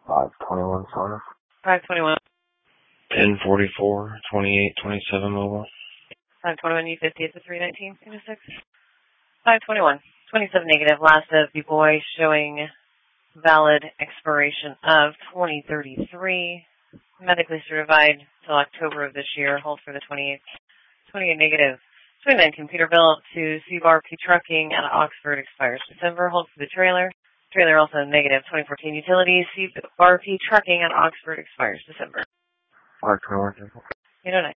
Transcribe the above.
521 Sonic. 521. 1044, 2827 mobile. 521 U50 at the 319, 6. 521. 27 negative. Last of the boy showing valid expiration of 2033. Medically certified till October of this year. Hold for the 28th. 28 negative. 29 computer bill to CBRP Trucking out of Oxford expires December. Hold for the trailer. Trailer also negative. 2014 utilities. CBRP Trucking out of Oxford expires December. 521. 809.